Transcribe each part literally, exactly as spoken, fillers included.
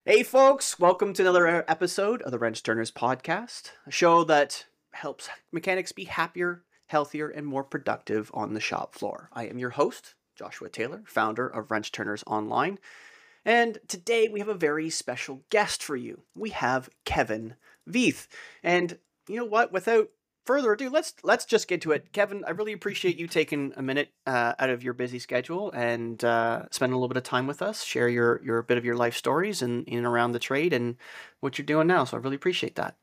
Hey, folks, welcome to another episode of the Wrench Turners podcast, a show that helps mechanics be happier, healthier, and more productive on the shop floor. I am your host, Joshua Taylor, founder of Wrench Turners Online, and today we have a very special guest for you. We have Kevin Veith, and you know what? Without further ado, let's let's just get to it. Kevin, I really appreciate you taking a minute uh, out of your busy schedule and uh, spending a little bit of time with us, share your your bit of your life stories and in and around the trade and what you're doing now. So I really appreciate that.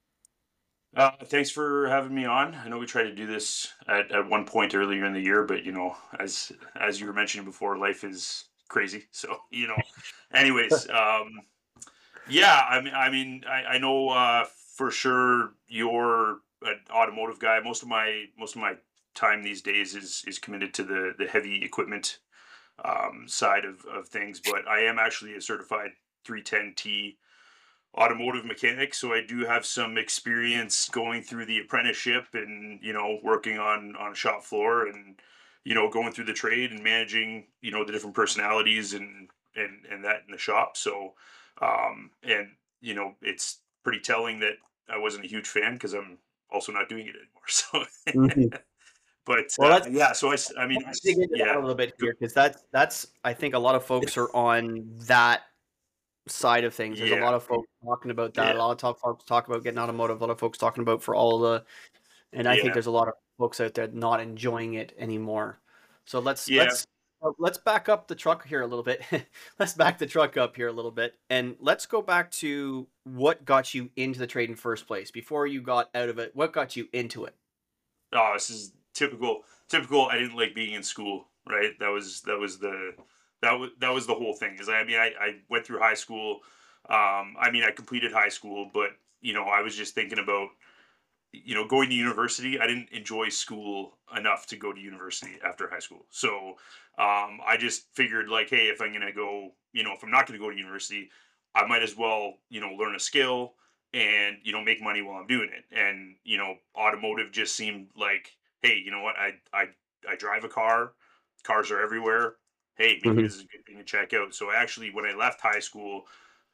Uh, thanks for having me on. I know we tried to do this at, at one point earlier in the year, but you know, as as you were mentioning before, life is crazy. So you know, anyways, um, yeah. I mean, I mean, I, I know uh, for sure you're an automotive guy. Most of my most of my time these days is is committed to the the heavy equipment um, side of of things, but I am actually a certified three ten T automotive mechanic, so I do have some experience going through the apprenticeship and you know working on on a shop floor and you know going through the trade and managing you know the different personalities and and and that in the shop. So um and you know it's pretty telling that I wasn't a huge fan because I'm also not doing it anymore. So Mhm. but Well, uh let's yeah, so I s- I mean I let's dig s- into that yeah a little bit go- here because that's that's I think a lot of folks are on that side of things. There's a yeah lot of folks talking about that. A yeah lot of talk, folks talk about getting automotive. A lot of folks talking about for all the, and I think yeah there's a lot of folks out there not enjoying it anymore. So let's yeah let's uh, let's back up the truck here a little bit. Let's back the truck up here a little bit, and let's go back to what got you into the trade in first place. Before you got out of it, what got you into it? Oh, this is typical. Typical. I didn't like being in school. Right. That was that was the that was that was the whole thing. Is I mean I I went through high school. Um, I mean I completed high school, but you know I was just thinking about you know going to university. I didn't enjoy school enough to go to university after high school. So um, I just figured like, hey, if I'm gonna go, you know, if I'm not gonna go to university, I might as well you know learn a skill and you know make money while I'm doing it. And you know, automotive just seemed like, hey, you know what? I I I drive a car. Cars are everywhere. Hey, maybe Mhm. this is a good thing to check out. So actually, when I left high school,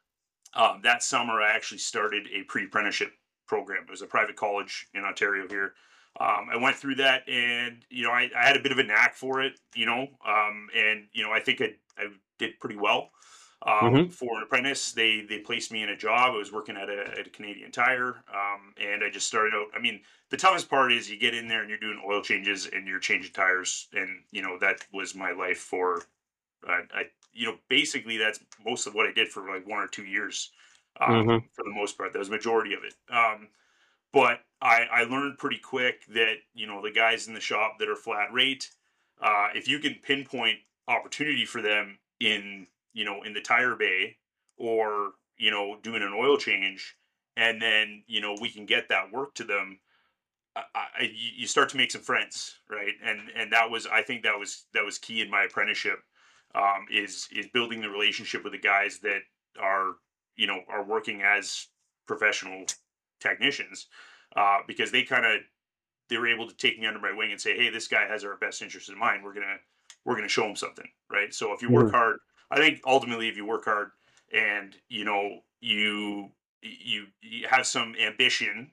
um, that summer, I actually started a pre-apprenticeship program. It was a private college in Ontario here. Um, I went through that, and you know, I, I had a bit of a knack for it. You know, um, and you know, I think I, I did pretty well. Um, Mhm. for an apprentice, they they placed me in a job. I was working at a, at a Canadian Tire, um, and I just started out. I mean, the toughest part is you get in there and you're doing oil changes and you're changing tires, and you know that was my life for I, I you know basically that's most of what I did for like one or two years, Mhm. um, for the most part. That was the majority of it. Um, but I, I learned pretty quick that you know the guys in the shop that are flat rate, uh, if you can pinpoint opportunity for them in you know in the tire bay or you know doing an oil change, and then you know we can get that work to them. I, I, you you start to make some friends, right? And and that was I think that was that was key in my apprenticeship, um, is is building the relationship with the guys that are you know are working as professional technicians, uh, because they kind of they were able to take me under my wing and say, hey, this guy has our best interest in mind. We're gonna we're gonna show him something, right? So if you work Mhm. hard, I think ultimately if you work hard and you know you you, you have some ambition,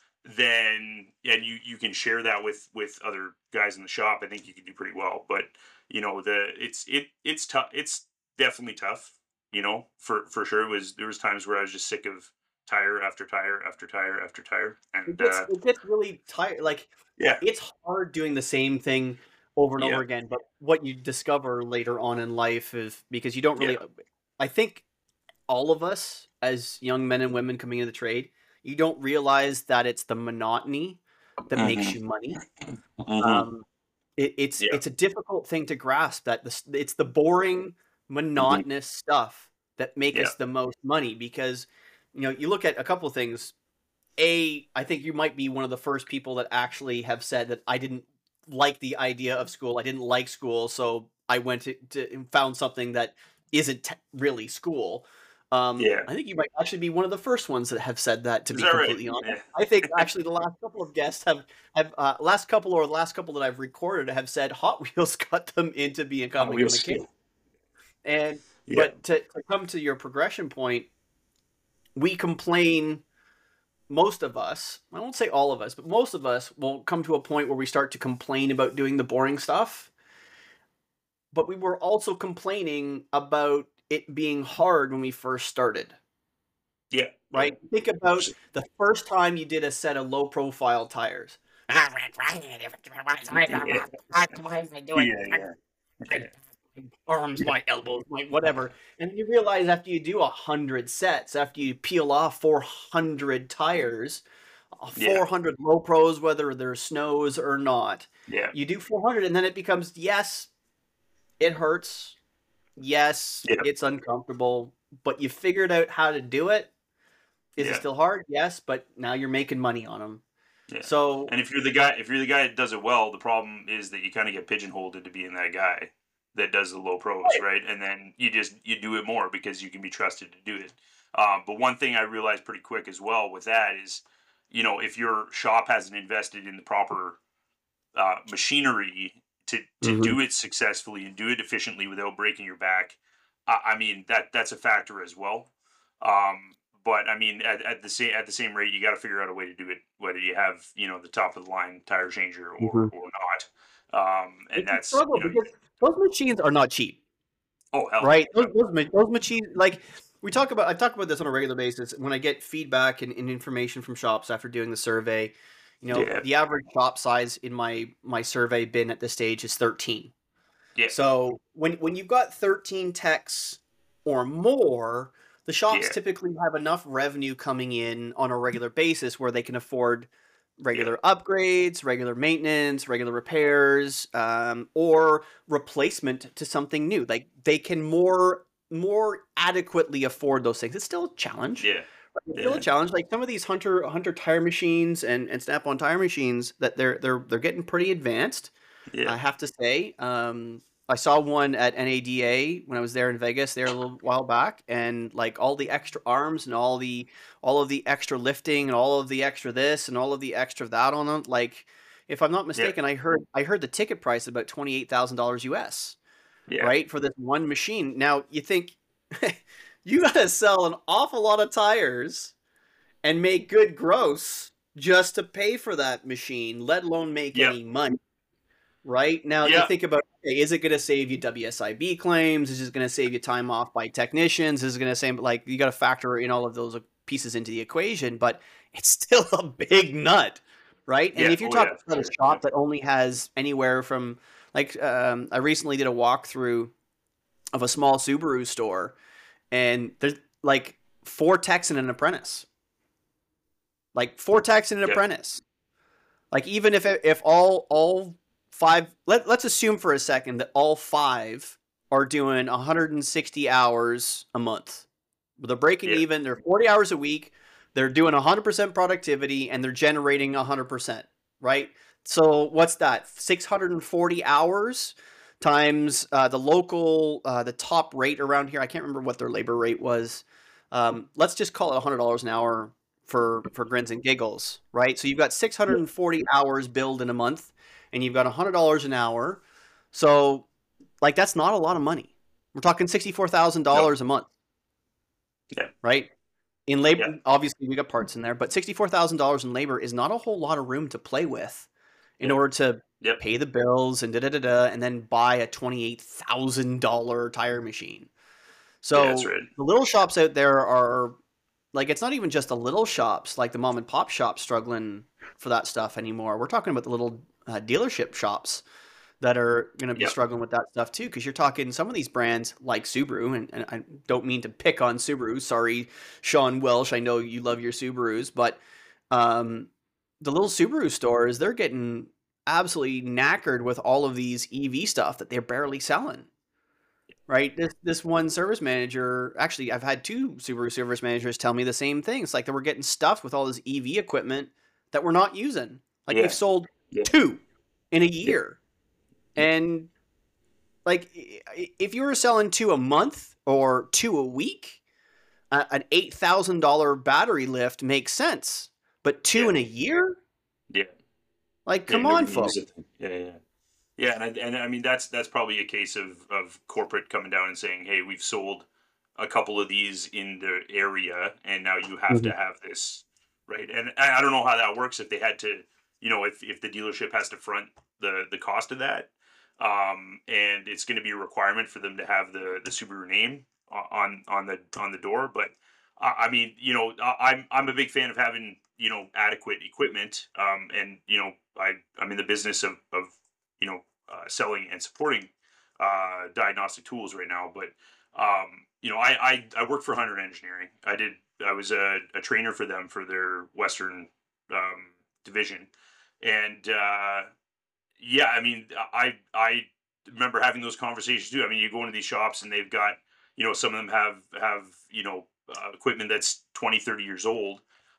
then and you you can share that with with other guys in the shop, I think you can do pretty well. But you know the it's it it's tough. It's definitely tough. You know for for sure. It was there was times where I was just sick of tire after tire after tire after tire, It and gets uh, it gets really tired. Like yeah it's hard doing the same thing over and over yeah again. But what you discover later on in life is because you don't yeah really. I think all of us as young men and women coming into the trade, you don't realize that it's the monotony that makes hmm you money. hmm Um, it, it's yeah it's a difficult thing to grasp that this it's the boring, hmm monotonous stuff that make yeah us the most money because you know you look at a couple of things. A, I think you might be one of the first people that actually have said that I didn't like the idea of school. I didn't like school, so I went to, to and found something that isn't te- really school. Um, yeah. I think you might actually be one of the first ones that have said that. To Is be that right? completely honest, I think Yeah. actually the last couple of guests have have uh, last couple or the last couple that I've recorded have said Hot Wheels got them into Hot becoming a Wheels. mechanic. And Yeah. But to, to come to your progression point, we complain, most of us, I won't say all of us, but most of us will come to a point where we start to complain about doing the boring stuff. But we were also complaining about it being hard when we first started, Yeah. right? Think about the first time you did a set of low profile tires. Yeah. Yeah. My arms, my elbows, my whatever. And you realize after you do a hundred sets, after you peel off four hundred tires, Yeah. four hundred low pros, whether they're snows or not, Yeah. you do four hundred, and then it becomes, yes, it hurts. Yes, Yeah. it's uncomfortable, but you figured out how to do it. Is Yeah. it still hard? Yes, but now you're making money on them. Yeah. So, And if you're the guy, if you're the guy that does it well, the problem is that you kind of get pigeonholed into being that guy that does the low pros, right? And then you just you do it more because you can be trusted to do it. Um, but one thing I realized pretty quick as well with that is, you know, if your shop hasn't invested in the proper uh, machinery to to Mhm. do it successfully and do it efficiently without breaking your back, I, I mean that that's a factor as well. Um, but I mean, at, at the same at the same rate, you got to figure out a way to do it, whether you have you know the top of the line tire changer or Mhm. or not. Um, and it's a that's struggle you know, because those machines are not cheap, oh hell, right? Those, those, ma- those machines, like we talk about, I talk about this on a regular basis when I get feedback and, and information from shops after doing the survey. You know, yeah, the average shop size in my my survey bin at this stage is thirteen. yeah, So when when you've got thirteen techs or more, the shops yeah, typically have enough revenue coming in on a regular basis where they can afford yeah, regular upgrades, regular maintenance, regular repairs, um, or replacement to something new. Like they can more more adequately afford those things. It's still a challenge. yeah, It's still a yeah, challenge. Like some of these Hunter Hunter tire machines and, and Snap-on tire machines that they're they're they're getting pretty advanced. yeah, I have to say, um, I saw one at N A D A when I was there in Vegas there a little while back, and like all the extra arms and all the all of the extra lifting and all of the extra this and all of the extra that on them. Like, if I'm not yeah, mistaken, I heard I heard the ticket price about twenty eight thousand dollars U S, yeah, right, for this one machine. Now you think you got to sell an awful lot of tires and make good gross just to pay for that machine, let alone make yeah, any money. Right? Now you yeah, think about, okay, is it going to save you W S I B claims? Is it going to save you time off by technicians? Is it going to save, like, you got to factor in all of those pieces into the equation, but it's still a big nut, right? And yeah, if you're oh talking yeah, about a sure, yeah, shop that only has anywhere from, like, um, I recently did a walkthrough of a small Subaru store, and there's like four techs and an apprentice, like four techs and an yeah, apprentice. Like even if if all all five, let, let's assume for a second that all five are doing one hundred sixty hours a month. They're breaking yeah, even. They're forty hours a week. They're doing one hundred percent productivity and they're generating one hundred percent, right? So what's that? six hundred forty hours times uh, the local, uh, the top rate around here. I can't remember what their labor rate was. Um, let's just call it one hundred dollars an hour for for grins and giggles, right? So you've got six hundred forty hours billed in a month, and you've got one hundred dollars an hour. So, like, that's not a lot of money. We're talking sixty-four thousand no, dollars a month, yeah, right? In yeah, labor, obviously we got parts in there, but sixty-four thousand dollars in labor is not a whole lot of room to play with in yeah, order to yep, pay the bills and da da da da, and then buy a twenty-eight thousand dollars tire machine. yeah, that's So right, the little shops out there are, like, it's not even just the little shops, like the mom and pop shops struggling for that stuff anymore. We're talking about the little uh, dealership shops that are going to be yep, struggling with that stuff too. Because you're talking some of these brands like Subaru, and, and I don't mean to pick on Subaru. Sorry, Sean Welsh. I know you love your Subarus, but um, the little Subaru stores, they're getting absolutely knackered with all of these E V stuff that they're barely selling. Right. This this one service manager, actually, I've had two Subaru service managers tell me the same thing. It's like they were getting stuffed with all this E V equipment that we're not using. Like they've yeah, sold yeah, two in a yeah, year. yeah, And like i- if you were selling two a month or two a week, uh, an eight thousand dollars battery lift makes sense. But two yeah, in a year? yeah, Like, yeah, come on, nobody uses folks. it, yeah, yeah. Yeah, and I, and I mean that's that's probably a case of of corporate coming down and saying, "Hey, we've sold a couple of these in the area, and now you have Mhm. to have this, right?" And I I don't know how that works if they had to, you know, if if the dealership has to front the the cost of that, um, and it's going to be a requirement for them to have the the Subaru name o- on on the on the door. But I, I mean, you know, I, I'm I'm a big fan of having you know adequate equipment, um, and you know, I I'm in the business of of you know uh, selling and supporting uh, diagnostic tools right now. But um, you know, I, I I worked for Hunter Engineering. I did. I was a, a trainer for them for their Western um, division, and uh, yeah, I mean, I I remember having those conversations too. I mean, you go into these shops and they've got, you know, some of them have have you know uh, equipment that's twenty, thirty years old,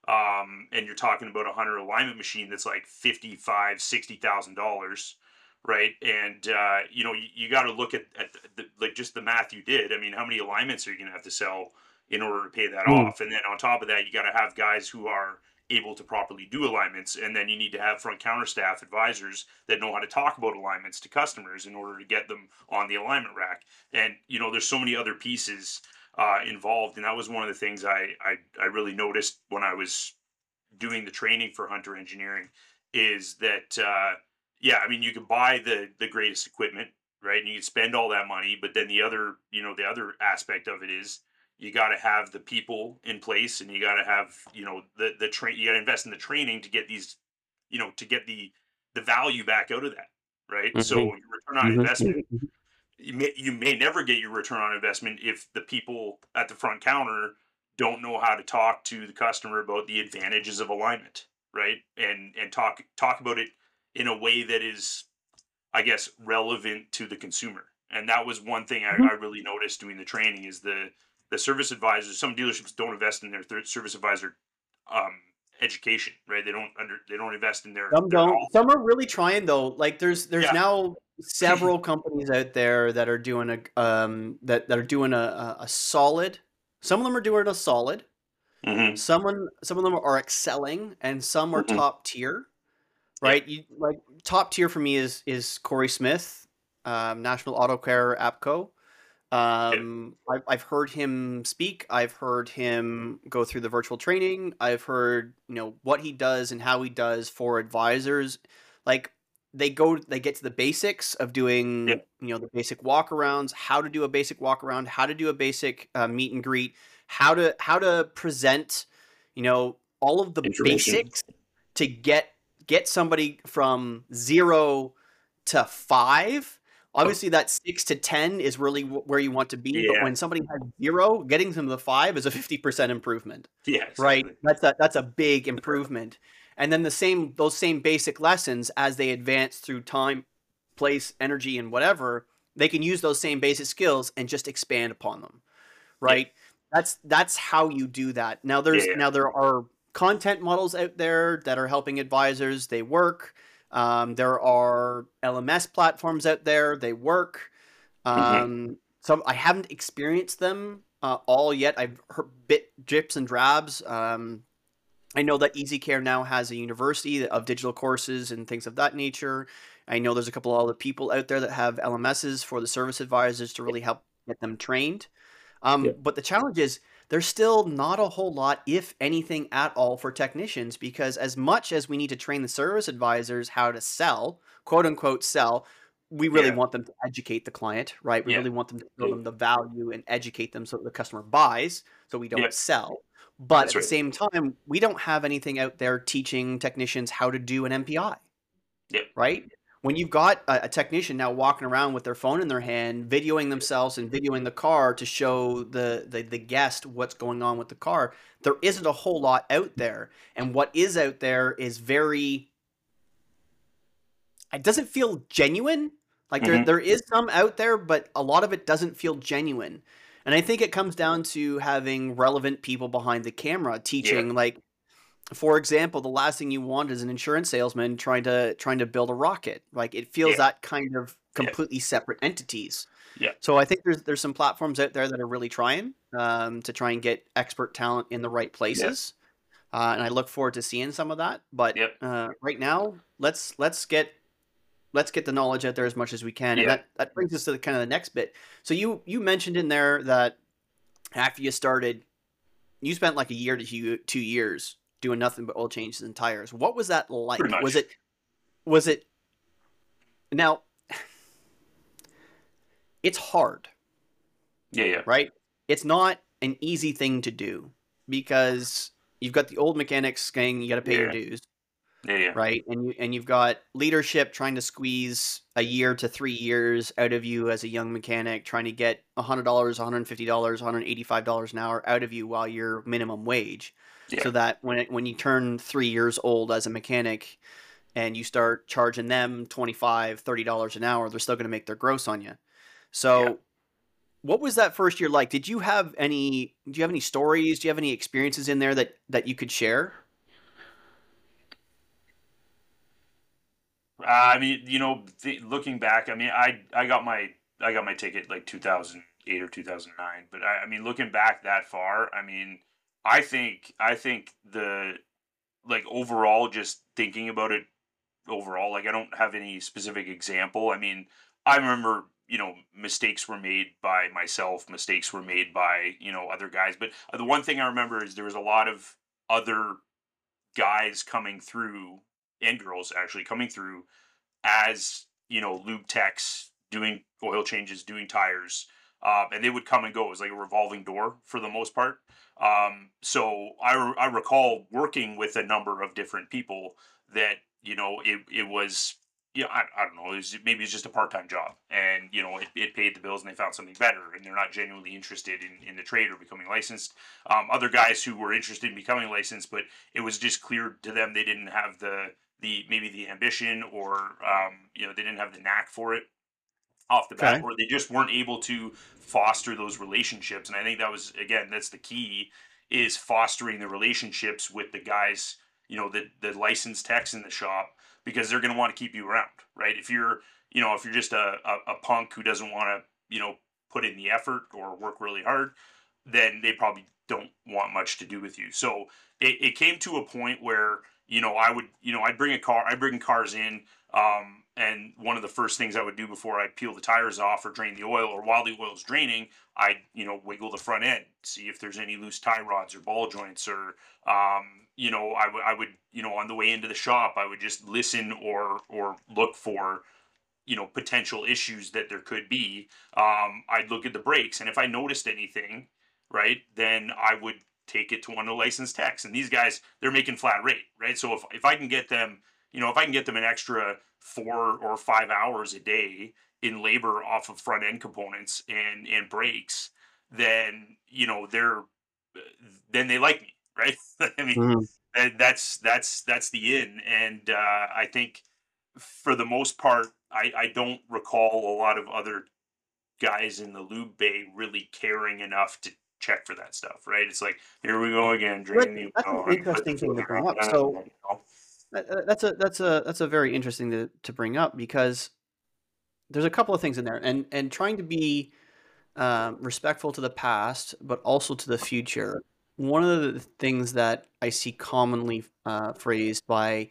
um, and you're talking about a Hunter alignment machine that's like fifty five, sixty thousand dollars, right? And uh, you know, you, you got to look at at the, like just the math you did. I mean, how many alignments are you going to have to sell in order to pay that Mm. off? And then on top of that, you got to have guys who are able to properly do alignments, and then you need to have front counter staff advisors that know how to talk about alignments to customers in order to get them on the alignment rack. And you know, there's so many other pieces uh, involved, and that was one of the things I, I I really noticed when I was doing the training for Hunter Engineering is that uh, yeah, I mean, you can buy the the greatest equipment, right? And you can spend all that money, but then the other, you know, the other aspect of it is you got to have the people in place, and you got to have, you know, the the train. You got to invest in the training to get these, you know, to get the the value back out of that, right? So Mhm. your return on Mhm. investment, Mhm. you may, you may never get your return on investment if the people at the front counter don't know how to talk to the customer about the advantages of alignment, right? And and talk talk about it in a way that is, I guess, relevant to the consumer. And that was one thing I, Mhm. I really noticed doing the training is the the service advisors. Some dealerships don't invest in their third service advisor um, education, right? They don't under they don't invest in their Some their don't. knowledge. Some are really trying though. Like there's there's Yeah. now several companies out there that are doing a um that that are doing a a, a solid. Some of them are doing a solid. Hmm. Someone some of them are excelling, and some are Hmm. top tier. Yeah. Right? You like top tier for me is is Corey Smith, um, National Auto Care APCO. Yeah. Um, I've, I've heard him speak. I've heard him go through the virtual training. I've heard, you know, what he does and how he does for advisors. Like they go, they get to the basics of Yeah. doing, you know, the basic walkarounds, how to do a basic walkaround, how to do a basic uh, meet and greet, how to how to present, you know, all of the Information. basics to get get somebody from zero to five. Oh, Obviously, that six to ten is really wh- where you want to be, but yeah. when somebody has zero, getting them to the five is a fifty percent improvement, Yeah. right? Exactly. That's a, that's a big improvement. And then the same those same basic lessons as they advance through time, place, energy, and whatever, they can use those same basic skills and just expand upon them, Yeah. right? That's that's how you do that. Now Yeah. there's Yeah. now there are content models out there that are helping advisors. They work. Um, there are L M S platforms out there. They work. Hmm. Um, some I haven't experienced them uh, all yet. I've heard bit drips and drabs. Um, I know that EasyCare now has a university of digital courses and things of that nature. I know there's a couple of other people out there that have L M Ss for the service advisors to really help get them trained. Yeah. Um, but the challenge is there's still not a whole lot, if anything at all, for technicians because as much as we need to train the service advisors how to sell, quote unquote sell, we really Yeah. want them to educate the client, right? We Yeah. really want them to show Yeah. them the value and educate them so that the customer buys, so we Yeah. don't sell. But at That's the right. same time, we don't have anything out there teaching technicians how to do an M P I, Yeah. right? When you've got a, a technician now walking around with their phone in their hand, videoing themselves and videoing the car to show the, the the guest what's going on with the car, there isn't a whole lot out there. And what is out there is very, it doesn't feel genuine. Like there Hmm. there is some out there, but a lot of it doesn't feel genuine. And I think it comes down to having relevant people behind the camera Yeah. teaching. Like for example, the last thing you want is an insurance salesman trying to trying to build a rocket. Like it feels Yeah. that kind of Yeah. completely separate entities. Yeah. So I think there's there's some platforms out there that are really trying um, to try and get expert talent in the right Yeah. places, uh, and I look forward to seeing some of that. But Yep. uh, right now, let's let's get let's get the knowledge out there as much as we can. And Yeah. that, that brings us to the kind of the next bit. So you, you mentioned in there that after you started, you spent like a year to two, two years doing nothing but oil changes and tires. What was that like? Pretty much. Was it, was it now it's hard. Yeah, yeah. Right? It's not an easy thing to do because you've got the old mechanics saying you got to pay Yeah. your dues. Yeah, yeah. Right. And you and you've got leadership trying to squeeze a year to three years out of you as a young mechanic, trying to get a hundred dollars, one hundred fifty dollars, one hundred eighty-five dollars an hour out of you while you're minimum wage. Yeah. So that when it, when you turn three years old as a mechanic and you start charging them twenty-five, thirty dollars an hour, they're still going to make their gross on you. So Yeah. what was that first year like? Did you have any do you have any stories? Do you have any experiences in there that that you could share? Uh, I mean, you know, th- looking back, I mean, I I got my I got my ticket like two thousand eight or two thousand nine, but I, I mean, looking back that far, I mean, I think I think the like overall, just thinking about it overall, like I don't have any specific example. I mean, I remember, you know, mistakes were made by myself, mistakes were made by, you know, other guys, but the one thing I remember is there was a lot of other guys coming through and girls actually coming through as, you know, lube techs, doing oil changes, doing tires, um, and they would come and go. It was like a revolving door for the most part. Um, so I, re- I recall working with a number of different people that, you know, it, it was, yeah, I, I don't know, it was, maybe it's just a part-time job, and, you know, it, it paid the bills and they found something better, and they're not genuinely interested in, in the trade or becoming licensed. Um, other guys who were interested in becoming licensed, but it was just clear to them they didn't have the, the maybe the ambition, or um, you know, they didn't have the knack for it off the bat, Okay. or they just weren't able to foster those relationships. And I think that was, again, that's the key, is fostering the relationships with the guys, you know, the the licensed techs in the shop, because they're going to want to keep you around, right? If you're, you know, if you're just a, a, a punk who doesn't want to, you know, put in the effort or work really hard, then they probably don't want much to do with you. So it, it came to a point where, you know, I would, you know, I'd bring a car, I'd bring cars in, um, and one of the first things I would do before I peel the tires off or drain the oil, or while the oil's draining, I'd, you know, wiggle the front end, see if there's any loose tie rods or ball joints, or, um, you know, I would, I would, you know, on the way into the shop, I would just listen or, or look for, you know, potential issues that there could be. Um, I'd look at the brakes, and if I noticed anything, right, then I would take it to one of the licensed techs. And these guys, they're making flat rate, right? So if, if I can get them, you know, if I can get them an extra four or five hours a day in labor off of front end components and, and brakes, then, you know, they're, then they like me, right? I mean, Mhm. and that's, that's, that's the in. And uh, I think for the most part, I, I don't recall a lot of other guys in the lube bay really caring enough to check for that stuff, right? It's like, here we go again, That's, draining the that's an oil, and put the interesting thing to filter bring up. on, So you know? that- that- that's a that's a that's a very interesting to, to bring up because there's a couple of things in there, and and trying to be um, respectful to the past, but also to the future. One of the things that I see commonly uh, phrased by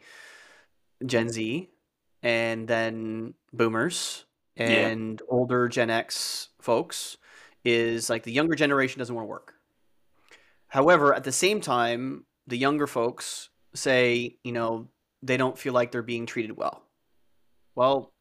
Gen Z and then boomers Yeah, and older Gen X folks is like the younger generation doesn't want to work. However, at the same time, the younger folks say, you know, they don't feel like they're being treated well. Well,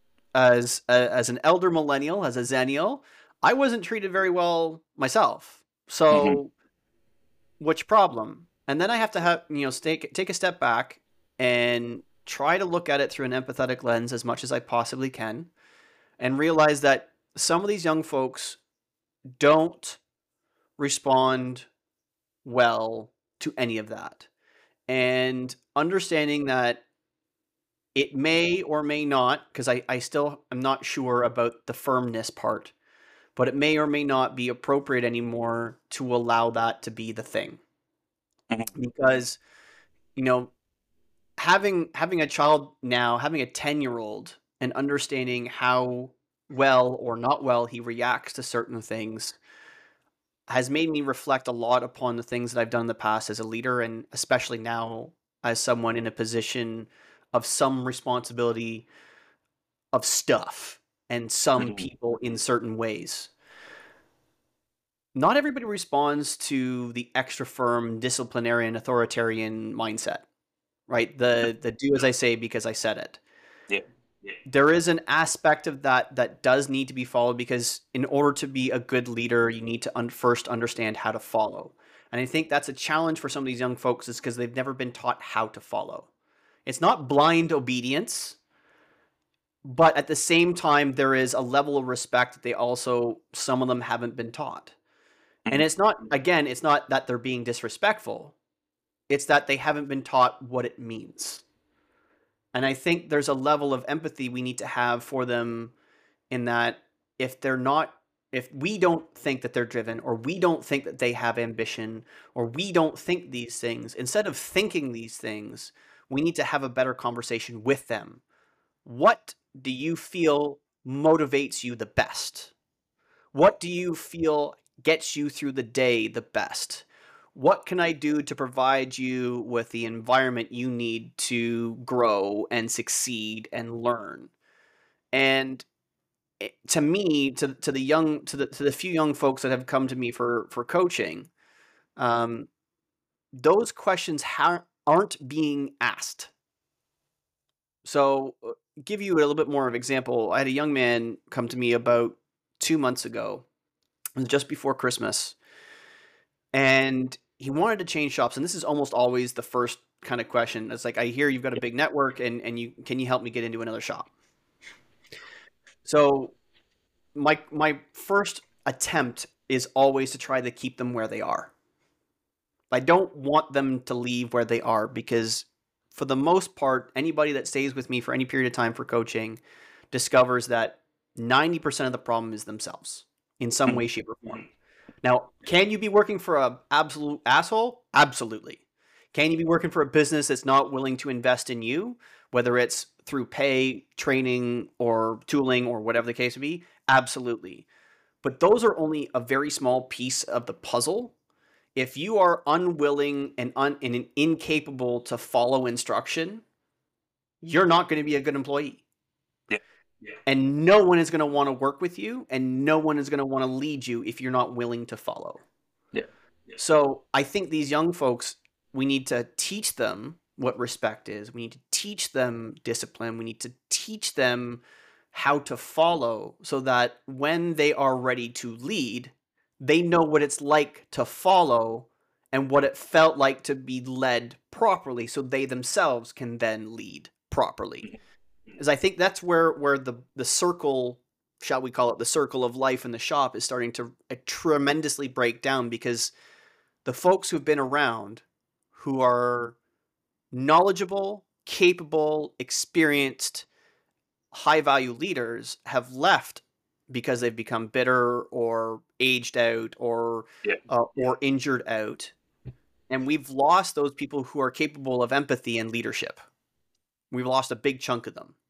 as a, as an elder millennial, as a zennial, I wasn't treated very well myself. hmm, So, which problem? And then I have to have, you know, take take a step back and try to look at it through an empathetic lens as much as I possibly can and realize that some of these young folks don't respond well to any of that. And understanding that it may or may not, because I, I still am not sure about the firmness part, but it may or may not be appropriate anymore to allow that to be the thing. hmm, Because, you know, having having a child now, having a ten year old and understanding how well or not well he reacts to certain things has made me reflect a lot upon the things that I've done in the past as a leader, and especially now as someone in a position of some responsibility of stuff and some Mhm. people in certain ways. Not everybody responds to the extra firm disciplinarian authoritarian mindset, right? No, The the do as no. I say because I said it. Yeah. There is an aspect of that that does need to be followed, because in order to be a good leader, you need to un- first understand how to follow. And I think that's a challenge for some of these young folks, is because they've never been taught how to follow. It's not blind obedience, but at the same time, there is a level of respect that they also, some of them haven't been taught. And Mhm. it's not, again, it's not that they're being disrespectful, it's that they haven't been taught what it means. And I think there's a level of empathy we need to have for them, in that if they're not, if we don't think that they're driven, or we don't think that they have ambition, or we don't think these things, instead of thinking these things, we need to have a better conversation with them. What do you feel motivates you the best? What do you feel gets you through the day the best? What can I do to provide you with the environment you need to grow and succeed and learn? And it, to me, to to the young, to the to the few young folks that have come to me for for coaching, um, those questions ha- aren't being asked. So, uh, give you a little bit more of an example. I had a young man come to me about two months ago, it was just before Christmas, and he wanted to change shops. And this is almost always the first kind of question. It's like, I hear you've got a big network, and and you can you help me get into another shop? So my my first attempt is always to try to keep them where they are. I don't want them to leave where they are, because for the most part, anybody that stays with me for any period of time for coaching discovers that ninety percent of the problem is themselves in some way, Mhm. shape, or form. Now, can you be working for an absolute asshole? Absolutely. Can you be working for a business that's not willing to invest in you, whether it's through pay, training, or tooling, or whatever the case may be? Absolutely. But those are only a very small piece of the puzzle. If you are unwilling and, un- and incapable to follow instruction, you're not going to be a good employee. Yeah. And no one is going to want to work with you, and no one is going to want to lead you if you're not willing to follow. Yeah. So I think these young folks, we need to teach them what respect is. We need to teach them discipline. We need to teach them how to follow, so that when they are ready to lead, they know what it's like to follow and what it felt like to be led properly, so they themselves can then lead properly. Because I think that's where where the the circle, shall we call it the circle of life in the shop, is starting to uh, tremendously break down, because the folks who've been around, who are knowledgeable, capable, experienced, high value leaders, have left because they've become bitter or aged out, or Yeah. uh, or injured out. And we've lost those people who are capable of empathy and leadership. We've lost a big chunk of them.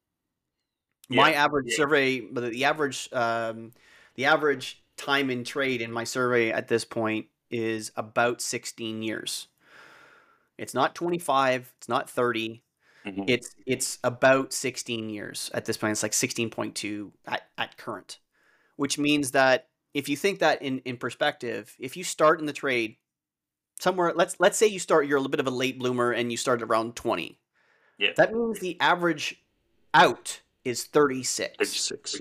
My Yeah. average survey, but the average um, the average time in trade in my survey at this point is about sixteen years. It's not twenty-five, it's not thirty. Mhm. It's it's about sixteen years at this point. It's like sixteen point two at, at current, which means that if you think that in, in perspective, if you start in the trade somewhere, let's let's say you start, you're a little bit of a late bloomer and you start around twenty. Yeah. That means the average out is thirty-six. thirty-six.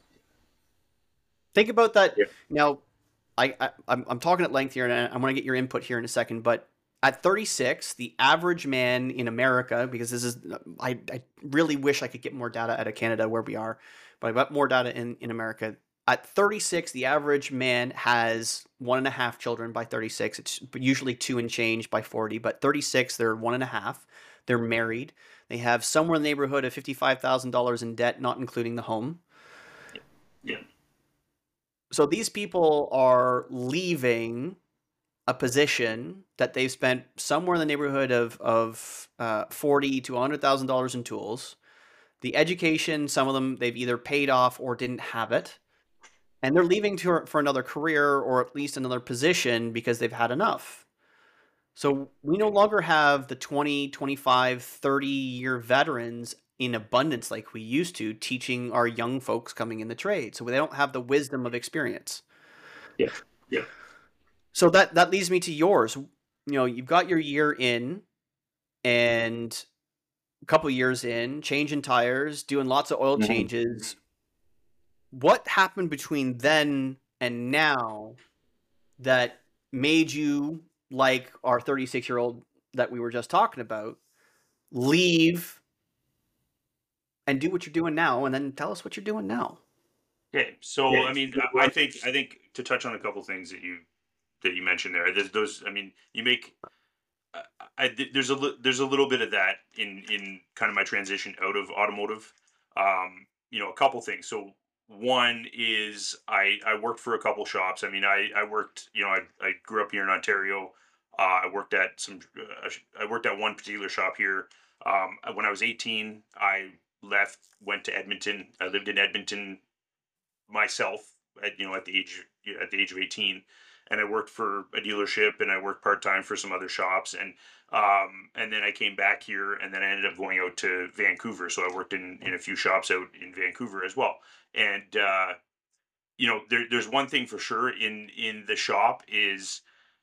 Think about that. Yeah. Now, I, I I'm, I'm talking at length here, and I, I'm going to get your input here in a second. But at thirty-six, the average man in America, because this is, I, I really wish I could get more data out of Canada where we are, but I got more data in, in America. At thirty-six, the average man has one and a half children by thirty-six. It's usually two and change by forty, but thirty-six, they're one and a half. They're married. They have somewhere in the neighborhood of fifty-five thousand dollars in debt, not including the home. Yeah. So these people are leaving a position that they've spent somewhere in the neighborhood of of uh, forty to a hundred thousand dollars in tools. The education, some of them they've either paid off or didn't have it, and they're leaving to, for another career, or at least another position, because they've had enough. So we no longer have the twenty, twenty-five, thirty year veterans in abundance like we used to, teaching our young folks coming in the trade. So they don't have the wisdom of experience. Yeah. Yeah. So that, that leads me to yours. You know, you've got your year in and a couple years in, changing tires, doing lots of oil Mm-hmm. changes. What happened between then and now that made you, like our thirty-six year old that we were just talking about, leave and do what you're doing now, and then tell us what you're doing now? Okay. So, I mean, I I think, I think to touch on a couple things that you, that you mentioned there, there's those, I mean, you make, I, I- there's a, li- there's a little bit of that in, in kind of my transition out of automotive. Um, you know, a couple things. So one is I, I worked for a couple shops. I mean, I, I worked, you know, I, I grew up here in Ontario. Uh, I worked at some, uh, I worked at one particular shop here. Um, when I was eighteen, I left, went to Edmonton. I lived in Edmonton myself at, you know, at the age, at the age of eighteen, and I worked for a dealership, and I worked part-time for some other shops, and um and then I came back here, and then I ended up going out to Vancouver, so I worked in in a few shops out in Vancouver as well. And uh you know, there, there's one thing for sure in in the shop is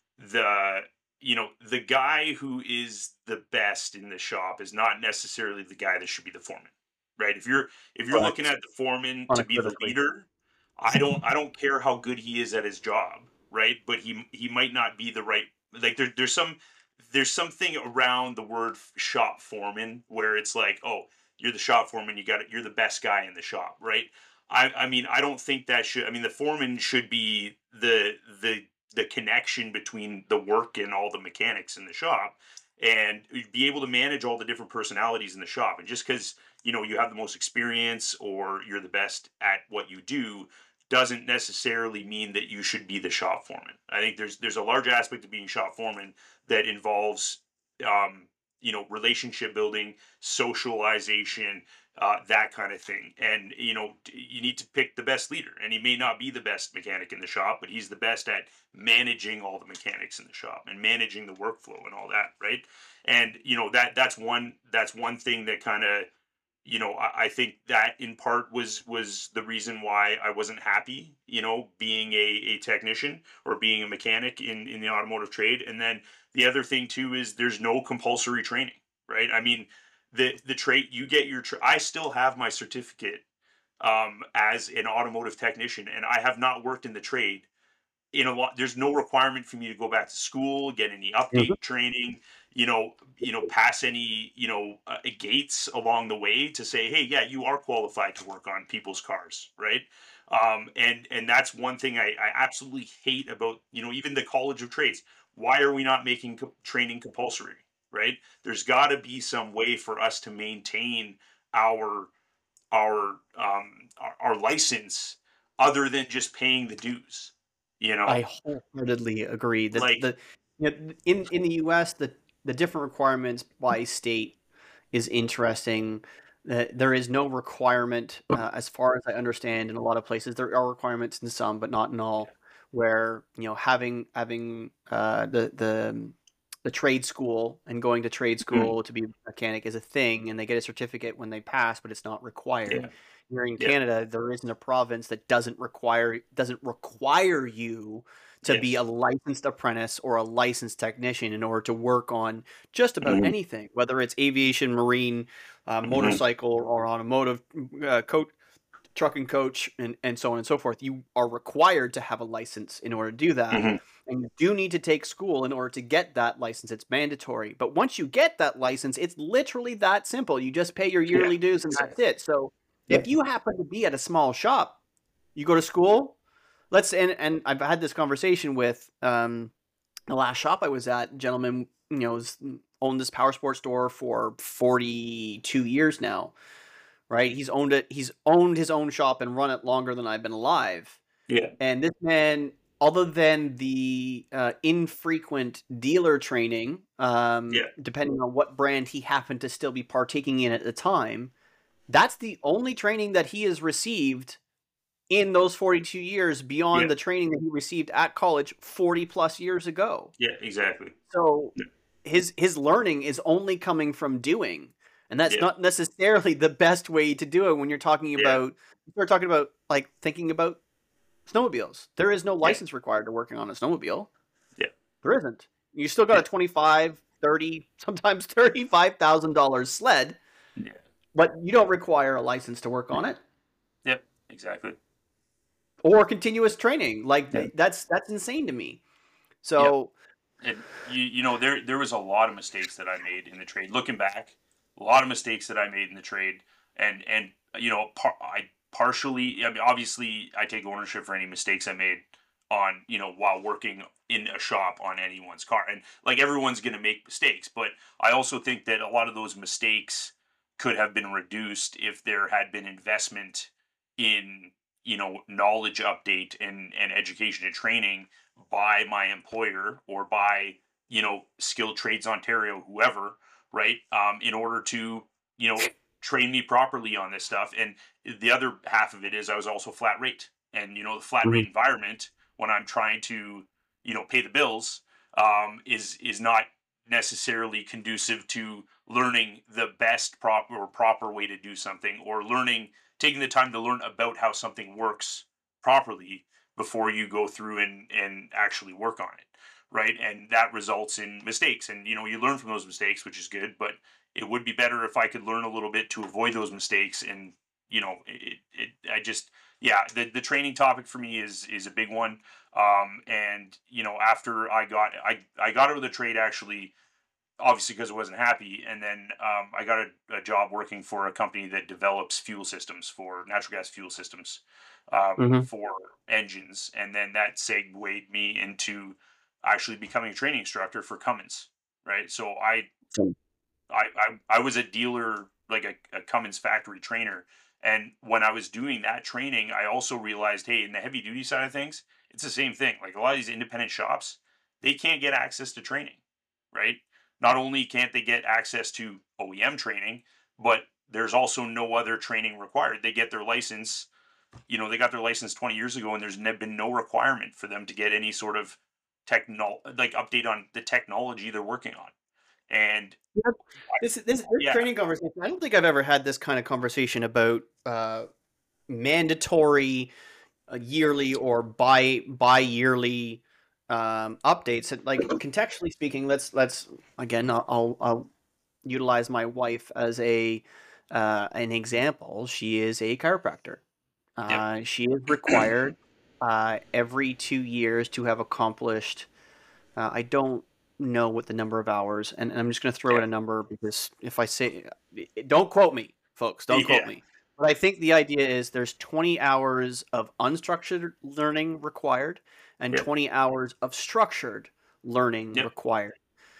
the, you know, the guy who is the best in the shop is not necessarily the guy that should be the foreman, right? If you're, if you're looking Correct. at the foreman to be the Unequivocally. leader, I don't I don't care how good he is at his job, right? But he he might not be the right, like there, there's some, there's something around the word f- shop foreman where it's like, oh, you're the shop foreman, you got it, you're the best guy in the shop, right? I I mean, I don't think that should, I mean, the foreman should be the the the connection between the work and all the mechanics in the shop, and be able to manage all the different personalities in the shop. And just because, you know, you have the most experience or you're the best at what you do doesn't necessarily mean that you should be the shop foreman. I think there's there's a large aspect of being shop foreman that involves, um, you know, relationship building, socialization, uh, that kind of thing. And you know, you need to pick the best leader. And he may not be the best mechanic in the shop, but he's the best at managing all the mechanics in the shop and managing the workflow and all that, right? And you know, that that's one that's one thing that kind of, you know, I, I think that in part was was the reason why I wasn't happy, you know, being a, a technician or being a mechanic in in the automotive trade. And then the other thing too is there's no compulsory training, right? I mean, the the trade, you get your tra- I still have my certificate um as an automotive technician, and I have not worked in the trade in a lot. There's no requirement for me to go back to school, get any Mhm. update training, you know, you know, pass any, you know, uh, gates along the way to say, hey, yeah, you are qualified to work on people's cars, right? Um, and and that's one thing I, I absolutely hate about, you know, even the College of Trades. Why are we not making co- training compulsory, right? There's got to be some way for us to maintain our our um our, our license other than just paying the dues, you know, I wholeheartedly agree that like, the you know, in in the U S the the different requirements by state is interesting. Uh, there is no requirement, uh, as far as I understand, in a lot of places. There are requirements in some, but not in all. Where you know having having uh, the the the trade school and going to trade mm, school to be a mechanic is a thing, and they get a certificate when they pass, but it's not required. yeah, Here in yeah, Canada, there isn't a province that doesn't require doesn't require you to be a yes, licensed apprentice or a licensed technician in order to work on just about hmm, anything, whether it's aviation, marine, uh, hmm, motorcycle, or automotive, uh, coach, trucking coach, and, and so on and so forth. You are required to have a license in order to do that. hmm, And you do need to take school in order to get that license. It's mandatory. But once you get that license, it's literally that simple. You just pay your yeah, yearly dues and that's exactly, it. So yeah, if you happen to be at a small shop, you go to school, let's and, and I've had this conversation with um, the last shop I was at, gentleman, you know, has owned this power sports store for forty-two years now, right? He's owned it. He's owned his own shop and run it longer than I've been alive. yeah, And this man, other than the uh, infrequent dealer training, um, yeah, depending on what brand he happened to still be partaking in at the time, that's the only training that he has received in those forty-two years yeah, beyond the training that he received at college forty plus years ago. yeah, exactly, So yeah, his his learning is only coming from doing. And that's Yeah. not necessarily the best way to do it when you're talking Yeah. about, we're talking about like thinking about snowmobiles. There is no Yeah. license required to working on a snowmobile. Yeah. There isn't. You still got Yeah. a twenty-five, thirty, sometimes thirty-five thousand dollars sled, Yeah. but you don't require a license to work on it. Yep. Exactly. Or continuous training. Like Yeah. that's that's insane to me. So And you you know there there was a lot of mistakes that I made in the trade. Looking back, a lot of mistakes that I made in the trade, and and you know par- I partially, I mean, obviously I take ownership for any mistakes I made on, you know, while working in a shop on anyone's car, and like everyone's going to make mistakes, but I also think that a lot of those mistakes could have been reduced if there had been investment in, you know, knowledge update and and education and training by my employer or by, you know, Skilled Trades Ontario, whoever, right? Um, in order to, you know, train me properly on this stuff. And the other half of it is I was also flat rate, and you know, the flat rate Mhm. environment when I'm trying to, you know, pay the bills, um, is is not necessarily conducive to learning the best proper or proper way to do something, or learning, taking the time to learn about how something works properly before you go through and and actually work on it, right? And that results in mistakes, and you know, you learn from those mistakes, which is good, but it would be better if I could learn a little bit to avoid those mistakes. And you know, it, it I just, yeah, the, the training topic for me is is a big one. Um and you know, after i got i i got out of the trade, actually, obviously because I wasn't happy. And then um, I got a, a job working for a company that develops fuel systems for natural gas fuel systems, um, Mhm. for engines. And then that segued me into actually becoming a training instructor for Cummins, right? So I So- I I, I was a dealer, like a, a Cummins factory trainer. And when I was doing that training, I also realized, hey, in the heavy duty side of things, it's the same thing. Like a lot of these independent shops, they can't get access to training, right? Not only can't they get access to O E M training, but there's also no other training required. They get their license, you know, they got their license twenty years ago, and there's ne- been no requirement for them to get any sort of techno like update on the technology they're working on. And Yep. This this this yeah, training conversation. I don't think I've ever had this kind of conversation about uh, mandatory uh, yearly or bi bi yearly um, updates. And, like contextually speaking, let's let's again, I'll, I'll, I'll utilize my wife as a uh, an example. She is a chiropractor. yep, Uh, she is required uh, every two years to have accomplished. Uh, I don't know what the number of hours, and, and I'm just going to throw in okay, a number because if I say, don't quote me, folks, don't quote yeah, me. But I think the idea is there's twenty hours of unstructured learning required and yep, twenty hours of structured learning yep, required.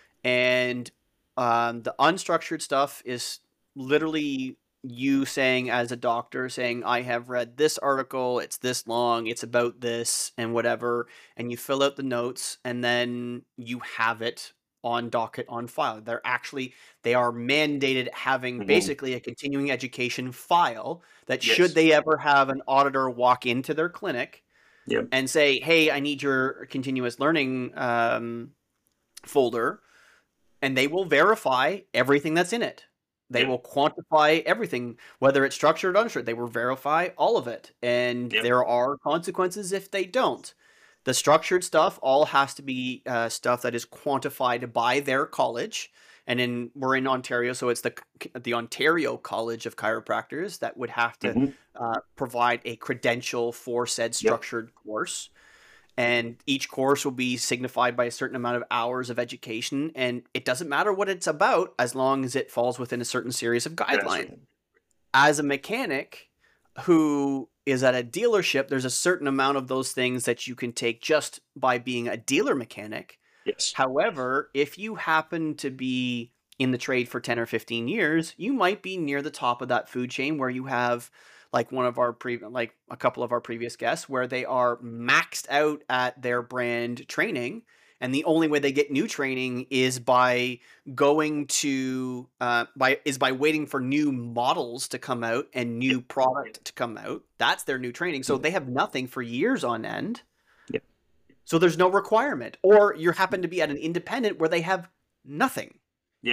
And um, the unstructured stuff is literally you saying, as a doctor, saying, I have read this article, it's this long, it's about this, and whatever. And you fill out the notes, and then you have it on docket on file. They're actually, they are mandated having mhm, basically a continuing education file that should yes, they ever have an auditor walk into their clinic yep, and say, hey, I need your continuous learning um, folder, and they will verify everything that's in it. They yep, will quantify everything, whether it's structured or unstructured. They will verify all of it. And yep, there are consequences if they don't. The structured stuff all has to be uh, stuff that is quantified by their college. And in we're in Ontario, so it's the the Ontario College of Chiropractors that would have to mhm, uh, provide a credential for said yep, structured course, and each course will be signified by a certain amount of hours of education, and it doesn't matter what it's about as long as it falls within a certain series of that's guidelines. right, As a mechanic who is at a dealership, there's a certain amount of those things that you can take just by being a dealer mechanic. yes, However, if you happen to be in the trade for ten or fifteen years, you might be near the top of that food chain where you have like one of our pre like a couple of our previous guests where they are maxed out at their brand training, and the only way they get new training is by going to uh, by is by waiting for new models to come out and yep, new product to come out. That's their new training. So yep, they have nothing for years on end. yep, So there's no requirement. Or you happen to be at an independent where they have nothing. yeah.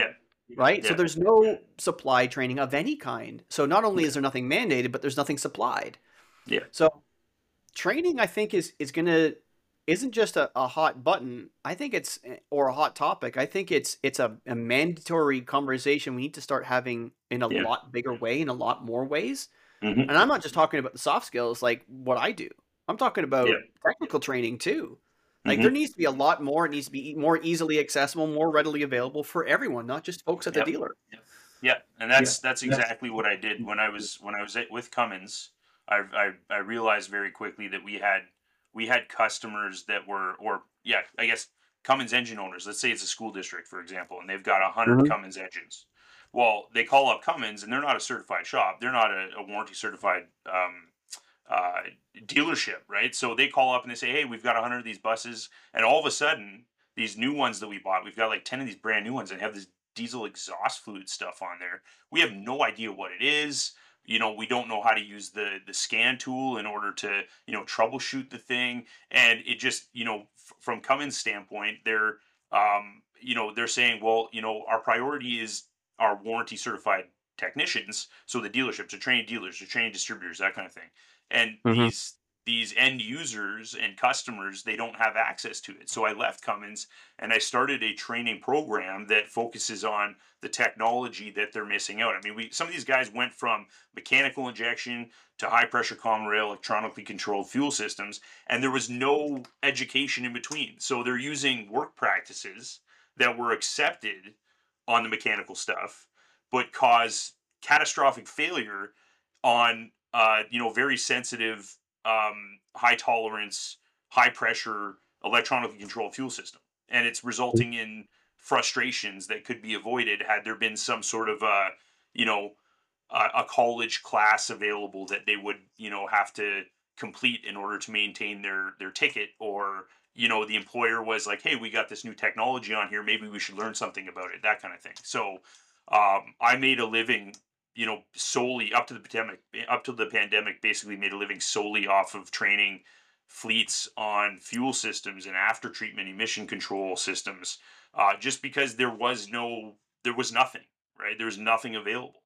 right? So Yeah. there's no supply training of any kind. So not only is there nothing mandated, but there's nothing supplied. Yeah. So training, I think, is is gonna isn't just a, a hot button. I think it's or a hot topic. I think it's it's a, a mandatory conversation we need to start having in a Yeah. lot bigger way, in a lot more ways. hmm And I'm not just talking about the soft skills like what I do. I'm talking about Yeah. technical training too. Like there hmm needs to be a lot more. It needs to be more easily accessible, more readily available for everyone, not just folks at the Yep. dealer. Yeah, and that's that's exactly what I did when I was when I was at, with Cummins. I, I I realized very quickly that we had we had customers that were or yeah I guess Cummins engine owners. Let's say it's a school district, for example, and they've got a hundred Mhm. Cummins engines. Well, they call up Cummins, and they're not a certified shop. They're not a, a warranty certified um, uh, dealership, right? So they call up and they say, "Hey, we've got a hundred of these buses," and all of a sudden, these new ones that we bought, we've got like ten of these brand new ones, and have this diesel exhaust fluid stuff on there. We have no idea what it is. You know, we don't know how to use the the scan tool in order to you know troubleshoot the thing, and it just you know f- from Cummins' standpoint, they're um, you know they're saying, well, you know, our priority is our warranty certified technicians, so the dealerships are trained dealers, are trained distributors, that kind of thing, and Mhm. these these end users and customers they don't have access to it. So I left Cummins and I started a training program that focuses on the technology that they're missing out. I mean, we some of these guys went from mechanical injection to high pressure common rail electronically controlled fuel systems, and there was no education in between. So they're using work practices that were accepted on the mechanical stuff, but cause catastrophic failure on uh, you know very sensitive, um, high tolerance, high pressure electronically controlled fuel system, and it's resulting in frustrations that could be avoided had there been some sort of uh, you know a, a college class available that they would you know have to complete in order to maintain their their ticket, or you know the employer was like, hey, we got this new technology on here, maybe we should learn something about it, that kind of thing. So um, I made a living you know solely up to the pandemic up to the pandemic basically made a living solely off of training fleets on fuel systems and after treatment emission control systems, uh, just because there was no there was nothing, right? There was nothing available,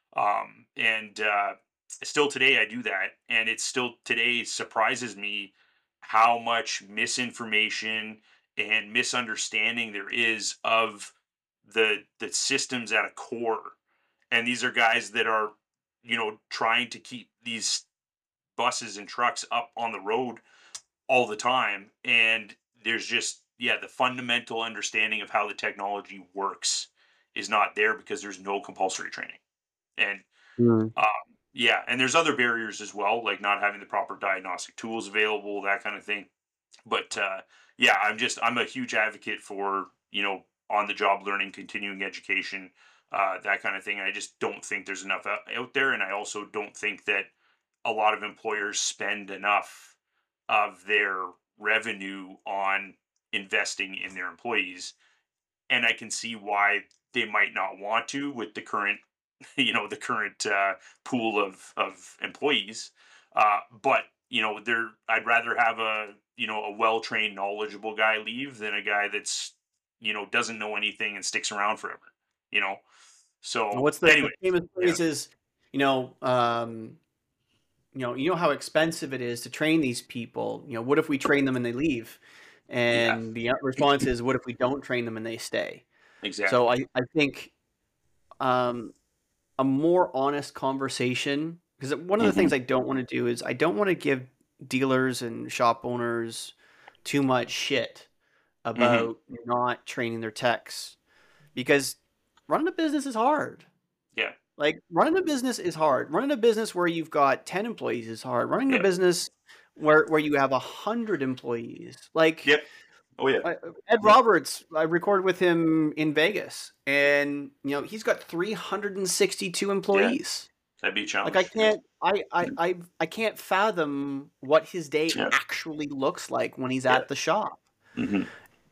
um, and uh, still today I do that, and it still today surprises me how much misinformation and misunderstanding there is of the the systems at a core. And these are guys that are you know trying to keep these buses and trucks up on the road all the time, and there's just yeah the fundamental understanding of how the technology works is not there because there's no compulsory training. And Mhm. um, yeah, and there's other barriers as well, like not having the proper diagnostic tools available, that kind of thing. But uh, yeah, I'm just I'm a huge advocate for you know on the job learning, continuing education, uh, that kind of thing. And I just don't think there's enough out, out there, and I also don't think that a lot of employers spend enough of their revenue on investing in their employees. And I can see why they might not want to with the current you know the current uh, pool of of employees, uh, but you know there I'd rather have a you know a well trained knowledgeable guy leave than a guy that's you know doesn't know anything and sticks around forever, you know so What's the, the anyway. famous Yeah. phrase is, you know, um, you know, you know how expensive it is to train these people. You know, what if we train them and they leave? Yeah, And the response is, what if we don't train them and they stay? So exactly. I, I think um, a more honest conversation, because one of the things hmm I don't want to do is I don't want to give dealers and shop owners too much shit hmm about not training their techs because running a business is hard. yeah. Like running a business is hard. Running a business where you've got ten employees is hard. Running a Yeah. business where where you have a hundred employees, like Yep. Oh yeah. uh, Ed Yep. Roberts, I recorded with him in Vegas, and you know he's got three hundred and sixty-two Yeah, employees. that'd be a Like I challenge. Yeah. can't, I, I, I, I can't fathom what his day Yeah. actually looks like when he's Yeah. at the shop. hmm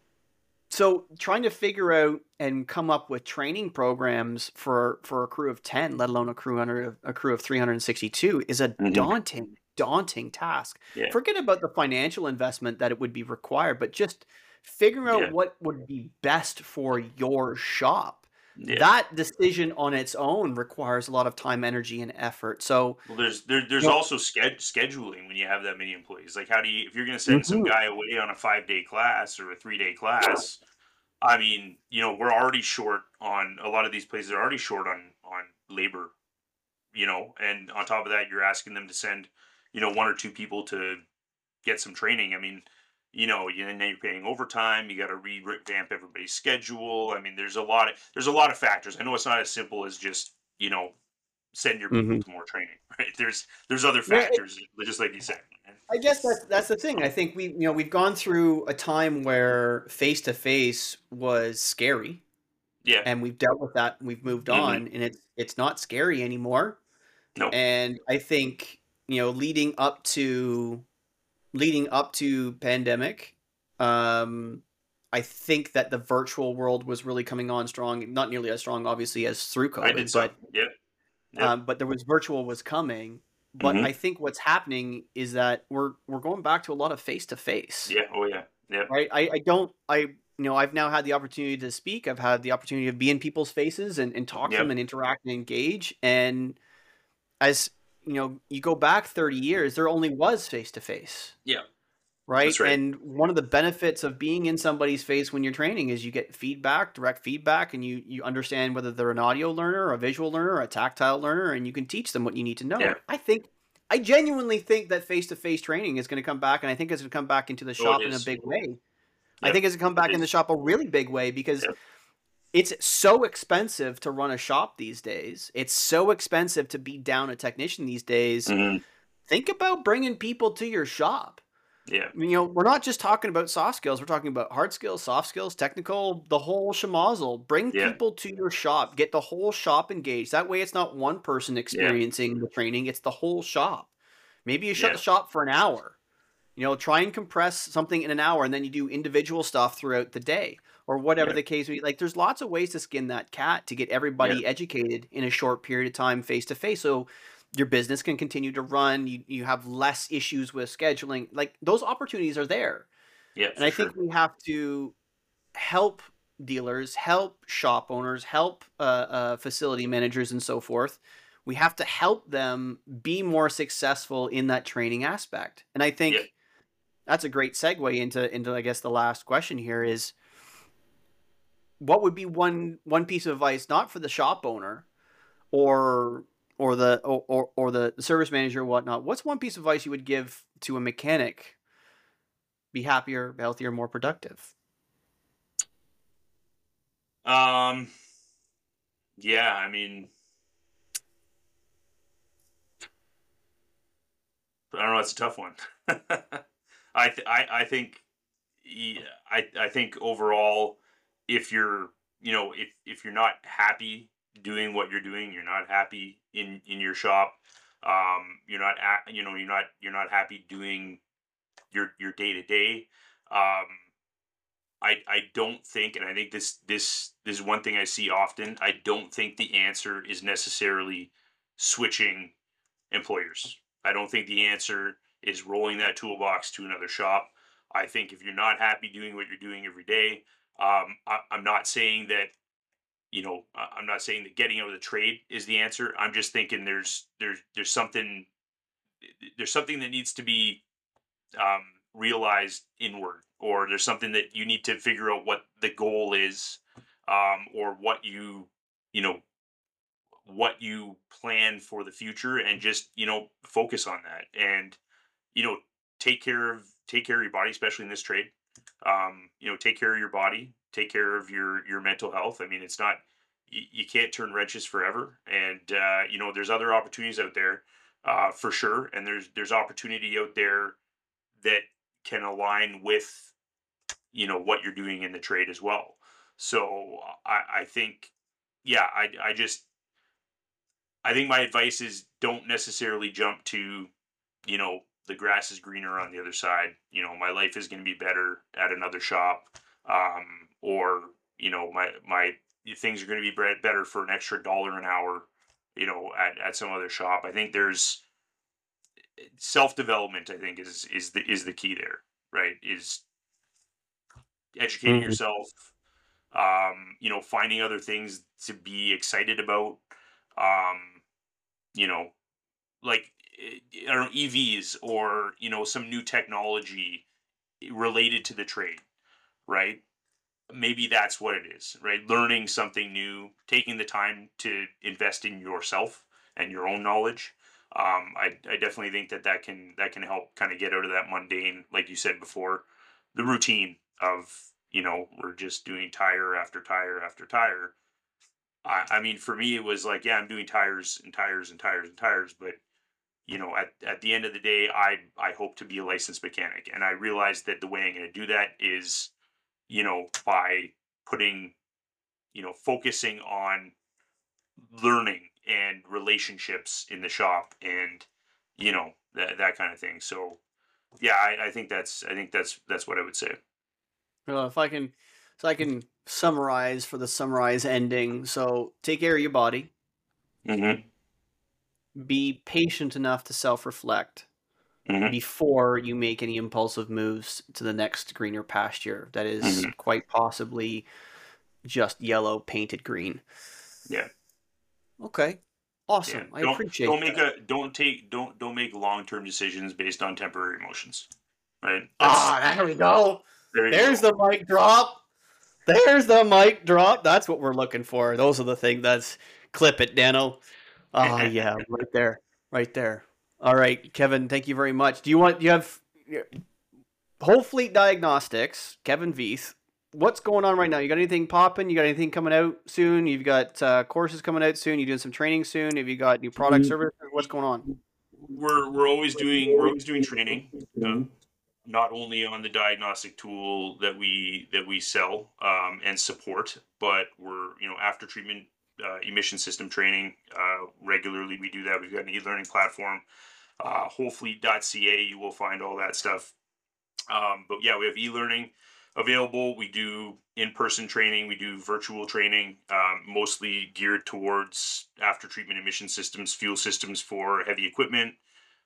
So trying to figure out and come up with training programs for for a crew of ten, let alone a crew under a crew of three hundred sixty-two, is a hmm daunting, daunting task. Yeah. Forget about the financial investment that it would be required, but just figuring out Yeah. what would be best for your shop. Yeah. that decision on its own requires a lot of time, energy, and effort. So, Well, there's there, there's you know, also sched- scheduling when you have that many employees. Like, how do you if you're going to send some mhm, guy away on a five day class or a three day class? I mean, you know, we're already short on a lot of these places are already short on on labor. You know, and on top of that, you're asking them to send, you know, one or two people to get some training. I mean, you know, you, and then you're paying overtime. You got to revamp everybody's schedule. I mean, there's a lot of there's a lot of factors. I know it's not as simple as just you know send your people mhm. to more training, right? There's there's other Yeah, factors, just like you said. Man. I guess that's that's the thing. I think we, you know, we've gone through a time where face to face was scary, Yeah. and we've dealt with that. And we've moved Hmm. on, and it's it's not scary anymore. No. And I think, you know, leading up to leading up to pandemic, um, I think that the virtual world was really coming on strong. Not nearly as strong, obviously, as through I did COVID, some. but Yep. Yep. um, but there was virtual was coming. But I Hmm. think what's happening is that we're we're going back to a lot of face to face. Yeah. Oh yeah. Yep. Right. I, I don't I you know, I've now had the opportunity to speak. I've had the opportunity to be in people's faces and, and talk to them Yep. and interact and engage. And as you know, you go back thirty years, there only was face to face. Yeah. Right. That's right. And one of the benefits of being in somebody's face when you're training is you get feedback, direct feedback, and you you understand whether they're an audio learner or a visual learner or a tactile learner, and you can teach them what you need to know. Yeah. I think I genuinely think that face to face training is going to come back, and I think it's going to come back into the Oh, it shop in a is. big way. I Yep. think it's going to come It back in the is. shop a really big way because Yep. it's so expensive to run a shop these days. It's so expensive to be down a technician these days. Hmm. Think about bringing people to your shop. Yeah. You know, we're not just talking about soft skills. We're talking about hard skills, soft skills, technical, the whole schmozzle. Bring Yeah. people to your shop. Get the whole shop engaged. That way it's not one person Yeah. experiencing the training. It's the whole shop. Maybe you shut Yeah. the shop for an hour. You know, try and compress something in an hour and then you do individual stuff throughout the day or whatever Yeah. the case may be. Like, there's lots of ways to skin that cat to get Yeah. everybody educated in a short period of time face to face. So your business can continue to run. You, you have less issues with scheduling. Like, those opportunities are there. Yeah. And For I think sure. we have to help dealers, help shop owners, help uh, uh, facility managers, and so forth. We have to help them be more successful in that training aspect. And I Yeah. think that's a great segue into into I guess the last question here is what would be one one piece of advice not for the shop owner or or the or or, or the service manager or whatnot. What's one piece of advice you would give to a mechanic be happier, healthier, more productive? Um. Yeah. I mean, I don't know. It's a tough one. I th- I I think yeah, I I think overall, if you're you know if if you're not happy doing what you're doing, you're not happy in in your shop. Um, you're not at, you know you're not you're not happy doing your your day to day. Um, I I don't think, and I think this this this is one thing I see often. I don't think the answer is necessarily switching employers. I don't think the answer is rolling that toolbox to another shop. I think if you're not happy doing what you're doing every day, um, I, I'm not saying that you know I- I'm not saying that getting out of the trade is the answer. I'm just thinking there's there's there's something there's something that needs to be um, realized inward, or there's something that you need to figure out what the goal is, um, or what you you know what you plan for the future, and just you know focus on that, and you know take care of take care of your body, especially in this trade. Um, you know, take care of your body, take care of your your mental health. I mean, it's not you, you can't turn wrenches forever, and uh, you know there's other opportunities out there uh, for sure, and there's there's opportunity out there that can align with you know what you're doing in the trade as well. So I, I think, yeah, I I just I think my advice is don't necessarily jump to, you know, the grass is greener on the other side. You know, my life is going to be better at another shop, um, or you know, my my things are going to be bre- better for an extra dollar an hour. You know, at, at some other shop. I think there's self development. I think is is the is the key there, right? Is educating Mhm. yourself, Um, you know, finding other things to be excited about. Um, you know, like eh, I don't know, E Vs or you know some new technology related to the trade, right? Maybe that's what it is, right? Learning something new, taking the time to invest in yourself and your own knowledge. Um, I, I definitely think that that can that can help kind of get out of that mundane, like you said before, the routine of you know we're just doing tire after tire after tire. I, I mean, for me, it was like, yeah, I'm doing tires and tires and tires and tires, but you know, at, at the end of the day, I I hope to be a licensed mechanic, and I realized that the way I'm going to do that is you know, by putting, you know, focusing on learning and relationships in the shop and, you know, that that kind of thing. So yeah, I, I think that's I think that's that's what I would say. Well, if I can, so I can summarize for the summarize ending. So take care of your body. Hmm. Be patient enough to self-reflect Hmm. before you make any impulsive moves to the next greener pasture that is Hmm. quite possibly just yellow painted green. Yeah, Okay. yeah. Awesome. I Don't appreciate don't make that. a don't take don't don't make long term decisions based on temporary emotions. Right. That's Ah, there we go. there you There's go. the mic drop. There's the mic drop. That's what we're looking for. Those are the things. That's clip it, Dano. Ah, yeah, right there, right there. All right, Kevin. Thank you very much. Do you want? Do you have Whole Fleet Diagnostics? Kevin Veith. What's going on right now? You got anything popping? You got anything coming out soon? You've got uh, courses coming out soon. You doing some training soon? Have you got new product services? What's going on? we're we're always doing we're always doing training. Uh, not only on the diagnostic tool that we that we sell um, and support, but we're you know after treatment uh, emission system training uh, regularly. We do that. We've got an e-learning platform, uh, whole fleet dot c a. You will find all that stuff. Um, but yeah, we have e-learning available. We do in-person training. We do virtual training, um, mostly geared towards after treatment emission systems, fuel systems for heavy equipment.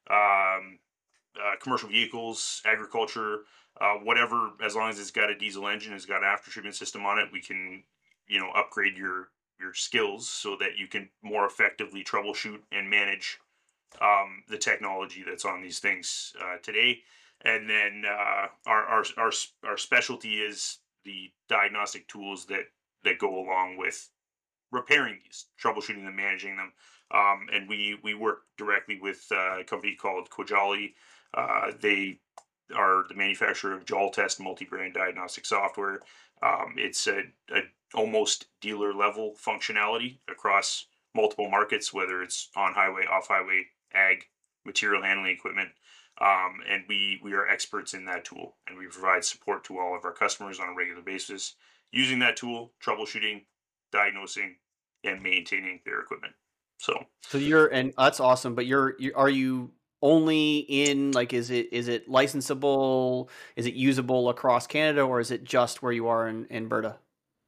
Um, uh, Commercial vehicles, agriculture, uh, whatever, as long as it's got a diesel engine, it's got an after treatment system on it, we can, you know, upgrade your your skills so that you can more effectively troubleshoot and manage um, the technology that's on these things uh, today. And then uh, our, our our our specialty is the diagnostic tools that that go along with repairing these, troubleshooting them, managing them. Um, and we we work directly with uh, a company called Kojali. Uh, they are the manufacturer of Jol Test multi-brand diagnostic software. Um, it's a, a almost dealer level functionality across multiple markets, whether it's on highway, off highway, ag, material handling equipment. Um, and we we are experts in that tool, and we provide support to all of our customers on a regular basis using that tool, troubleshooting, diagnosing, and maintaining their equipment. So So you're, and that's awesome. But you're, you are you only in, like, is it is it licensable? Is it usable across Canada, or is it just where you are in, in Alberta?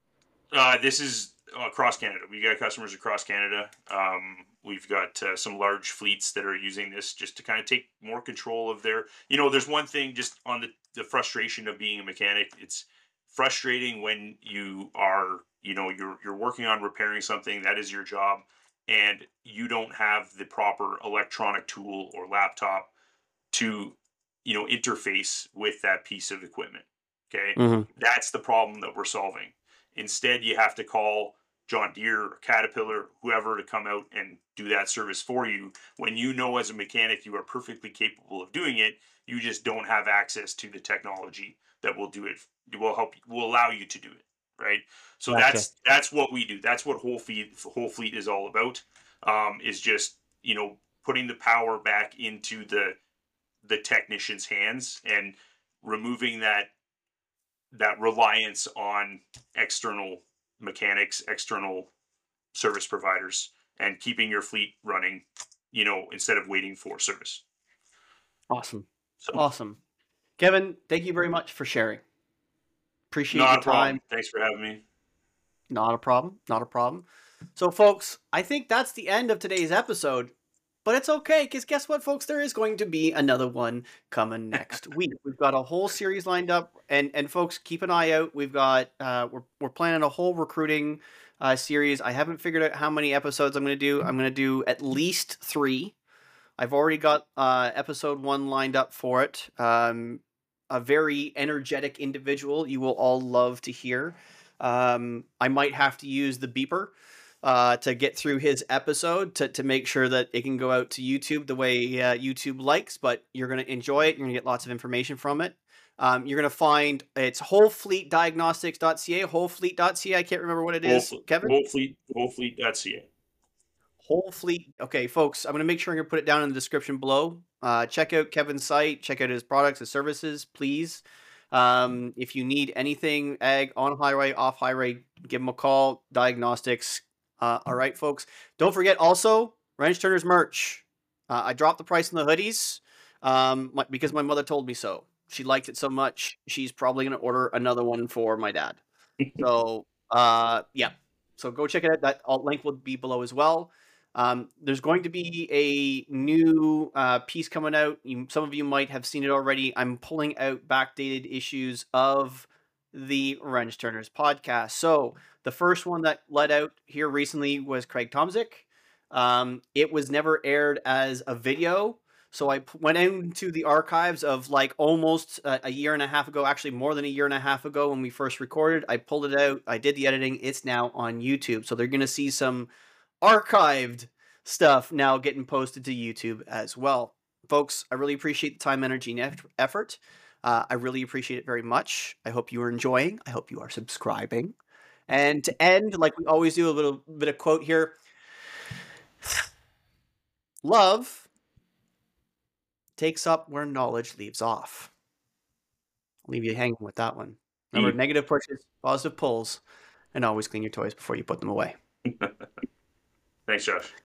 uh, this is across Canada. We got customers across Canada. Um, we've got uh, some large fleets that are using this just to kind of take more control of their. You know, there's one thing just on the the frustration of being a mechanic. It's frustrating when you are, you know, you're you're working on repairing something that is your job, and you don't have the proper electronic tool or laptop to, you know, interface with that piece of equipment. Okay. Mm-hmm. That's the problem that we're solving. Instead, you have to call John Deere or Caterpillar, whoever, to come out and do that service for you. When you know as a mechanic you are perfectly capable of doing it, you just don't have access to the technology that will do it. It will help, will allow you to do it. Right. So Gotcha. that's that's what we do. That's what Whole Fleet Whole Fleet is all about. Um, is just you know putting the power back into the the technician's hands and removing that that reliance on external mechanics, external service providers, and keeping your fleet running, you know, instead of waiting for service. Awesome. So, Awesome. Kevin, thank you very much for sharing. Appreciate your not a time. problem. Thanks for having me. Not a problem. Not a problem. So, folks, I think that's the end of today's episode. But it's okay, because guess what, folks? There is going to be another one coming next week. We've got a whole series lined up, and and folks, keep an eye out. We've got uh, we're we're planning a whole recruiting uh, series. I haven't figured out how many episodes I'm going to do. I'm going to do at least three. I've already got uh, episode one lined up for it. Um, a very energetic individual you will all love to hear. Um, I might have to use the beeper uh, to get through his episode to, to make sure that it can go out to YouTube the way uh, YouTube likes, but you're going to enjoy it. You're going to get lots of information from it. Um, you're going to find it's whole fleet diagnostics dot c a, whole fleet dot c a. I can't remember what it is, Whole, Kevin? Whole Fleet, whole fleet dot c a. Whole Fleet. Okay, folks, I'm going to make sure I'm going to put it down in the description below. Uh, check out Kevin's site. Check out his products, his services, please. Um, if you need anything ag on highway, off highway, give him a call. Diagnostics. Uh, all right, folks. Don't forget also, Wrench Turners merch. Uh, I dropped the price on the hoodies um, my, because my mother told me so. She liked it so much, she's probably going to order another one for my dad. So, uh, yeah. So go check it out. That all, link will be below as well. Um, there's going to be a new uh, piece coming out. You, some of you might have seen it already. I'm pulling out backdated issues of the Wrench Turners podcast. So the first one that let out here recently was Craig Tomzik. Um, it was never aired as a video. So I went into the archives of like almost a, a year and a half ago, actually more than a year and a half ago when we first recorded. I pulled it out. I did the editing. It's now on YouTube. So they're going to see some archived stuff now getting posted to YouTube as well. Folks, I really appreciate the time, energy, and effort. Uh, I really appreciate it very much. I hope you are enjoying. I hope you are subscribing. And to end, like we always do, a little bit of quote here. Love takes up where knowledge leaves off. I'll leave you hanging with that one. Remember, mm. negative pushes, positive pulls, and always clean your toys before you put them away. Thanks, Josh.